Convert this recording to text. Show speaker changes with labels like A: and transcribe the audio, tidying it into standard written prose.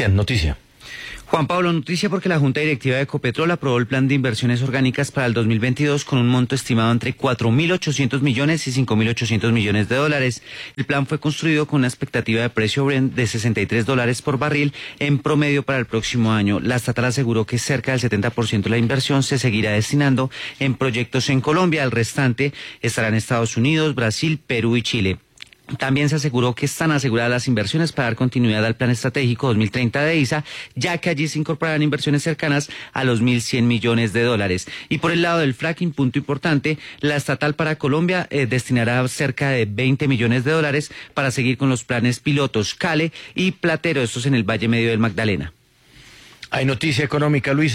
A: Cristian, noticia.
B: Juan Pablo, noticia porque la Junta Directiva de Ecopetrol aprobó el plan de inversiones orgánicas para el 2022 con un monto estimado entre 4.800 millones y 5.800 millones de dólares. El plan fue construido con una expectativa de precio Brent de $63 por barril en promedio para el próximo año. La estatal aseguró que cerca del 70% de la inversión se seguirá destinando en proyectos en Colombia. El restante estará en Estados Unidos, Brasil, Perú y Chile. También se aseguró que están aseguradas las inversiones para dar continuidad al Plan Estratégico 2030 de ISA, ya que allí se incorporarán inversiones cercanas a los 1.100 millones de dólares. Y por el lado del fracking, punto importante, la estatal para Colombia destinará cerca de 20 millones de dólares para seguir con los planes pilotos Cale y Platero, estos en el Valle Medio del Magdalena.
A: Hay noticia económica, Luis.